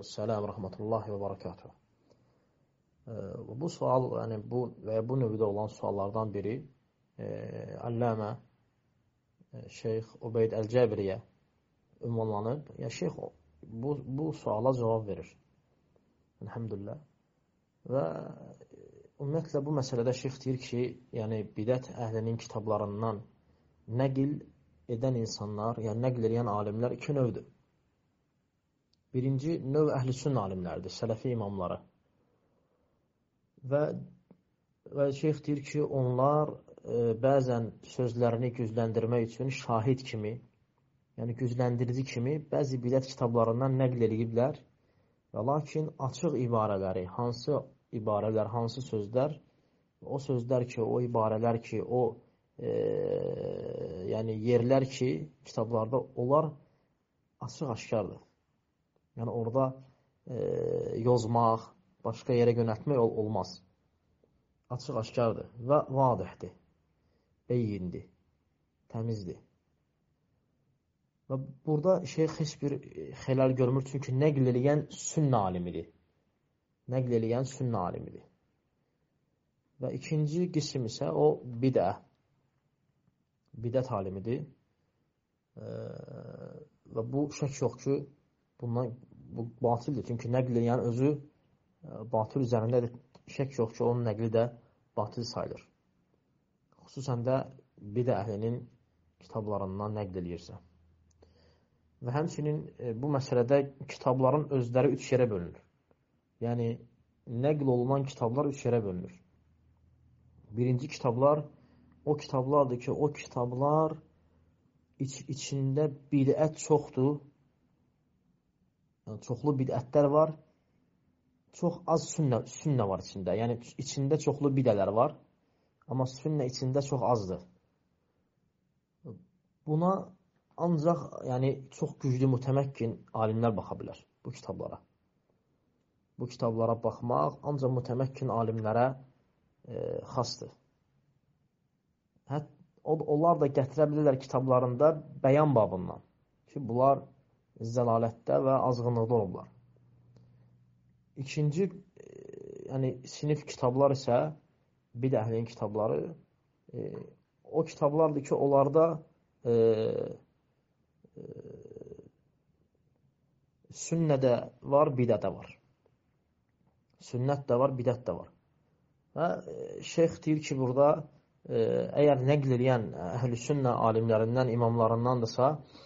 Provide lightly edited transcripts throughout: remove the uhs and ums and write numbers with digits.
Aleykümselam ve rahmetullahi ve berekatuhu. Bu sual, yani bu növdə olan suallardan biri Allame Şeyx Ubeyd Əl-Cəbriyə ünvanlanıb. Ya Şeyx bu suala cavab verir. Elhamdülillah. Və ümumiyyətlə bu məsələdə Şeyx deyir ki, yəni bidət əhlinin kitablarından nəql edən insanlar, yəni nəql edən alimlər iki növdür. Birinci növ əhl-i sünnə alimləridir, sələfi imamları. Və şeyx deyir ki, onlar bəzən sözlərini gücləndirmək üçün şahid kimi, yəni gücləndirici kimi bəzi bidət kitablarından nəql ediblər. Və lakin açıq ibarələri, hansı ibarələr, hansı sözlər, o sözlər ki, o ibarələr ki, yəni yerlər ki, kitablarda onlar açıq-aşkardır. Yəni orada yozmaq, başqa yerə yönəltmək olmaz. Açıq-aşkardır və vadihdir, beyindir, təmizdir. Və burada şeyx heç bir xəlal görmür, çünki nəql eləyən sünnə alimidir. Nəql eləyən sünnə alimidir. Və ikinci qism isə o bidət alimidir. Və bu şək yox ki, bu batildir. Çünki nəql eləyən özü batil üzərindədir. Şək yox ki, onun nəqli də batil sayılır. Xüsusən də bidə əhlinin kitablarından nəql eləyirsə. Və həmçinin bu məsələdə kitabların özləri üç yerə bölünür. Yəni, nəql olunan kitablar üç yerə bölünür. Birinci kitablar o kitablardır ki, o kitablar içində bidət çoxdur. Yəni, çoxlu bidətlər var. Çox az sünnə var içində. Yəni, içində çoxlu bidələr var. Amma sünnə içində çox azdır. Buna ancaq çox güclü mütəməkkin alimlər baxa bilər bu kitablara. Bu kitablara baxmaq ancaq mütəməkkin alimlərə xasdır. Onlar da gətirə bilirlər kitablarında bəyan babından ki, bunlar zəlalətdə və azğınlıqda olublar. İkinci sinif kitablar isə bidə əhlinin kitabları o kitablardır ki, onlarda sünnə də var, bidə də var. Sünnət də var, bidət də var. Və şeyx deyir ki, burada əgər nəql eləyən əhl-i sünnə alimlərindən, imamlarındandırsa,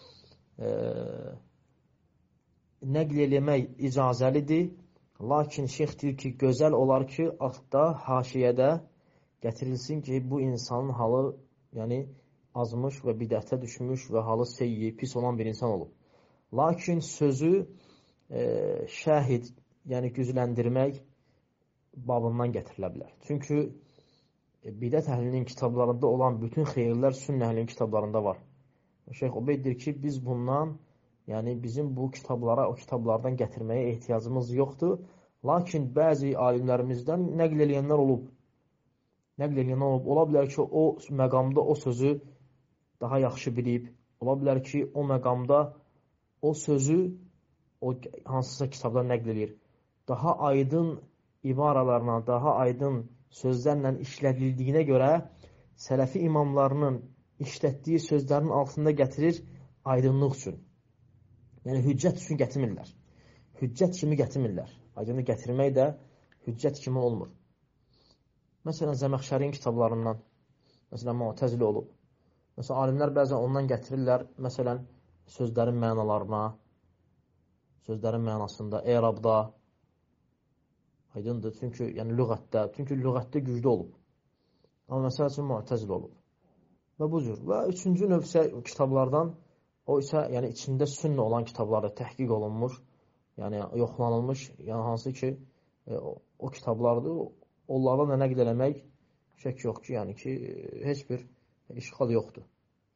nəql eləmək icazəlidir. Lakin şeyx deyir ki, gözəl olar ki, altda, haşiyədə gətirilsin ki, bu insanın halı azmış və bidətə düşmüş və halı seyyi, pis olan bir insan olub. Lakin sözü şəhid, yəni gücləndirmək babından gətirilə bilər. Çünki bidət əhlinin kitablarında olan bütün xeyirlər sünnə əhlinin kitablarında var. Şeyx Ubeyd deyir ki, biz bundan, yəni bizim bu kitablara, o kitablardan gətirməyə ehtiyacımız yoxdur. Lakin bəzi alimlərimizdən nəql eləyənlər olub. Nəql eləyənlər olub. Ola bilər ki, o məqamda o sözü daha yaxşı bilib. Ola bilər ki, o məqamda o sözü hansısa kitabda nəql eləyir. Daha aydın ibarələrlə, daha aydın sözlərlə işlədildiyinə görə sələfi imamlarının işlətdiyi sözlərin altında gətirir aydınlıq üçün. Yəni, hüccət üçün gətirmirlər. Hüccət kimi gətirmirlər. Aydını gətirmək də hüccət kimi olmur. Məsələn, Zəməxşərin kitablarından, məsələn, Mu'təzili olub. Məsələn, alimlər bəzən ondan gətirirlər, məsələn, sözlərin mənalarına, sözlərin mənasında, erabda, aydındır, çünki lüğətdə güclü olub. Amma məsələ üçün Mu'təzili olub. Və bu cür. Və üçüncü növ isə kitablardan, o isə içində sünnə olan kitablarda təhqiq olunmuş, yoxlanılmış, hansı ki, o kitablardır, onlarla da nəql eləmək şək yox ki, heç bir işğal yoxdur.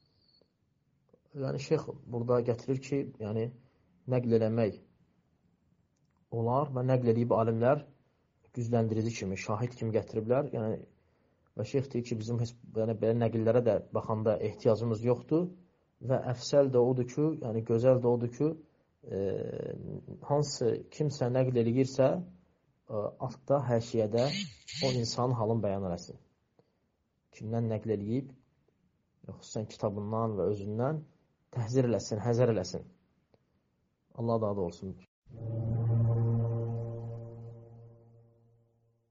Şeyx burada gətirir ki, nəql eləmək olar və nəql edib alimlər gücləndirici kimi, şahid kimi gətiriblər. Və şeyx deyir ki, bizim belə nəqillərə də baxanda ehtiyacımız yoxdur və əfsəl də odur ki, gözəl də odur ki, hansı kimsə nəql eləyirsə, altda, həşiyədə o insanın halını bəyan eləsin. Kimdən nəql eləyib, xüsusən kitabından və özündən təhzir eləsin, həzər eləsin. Allah da olsun.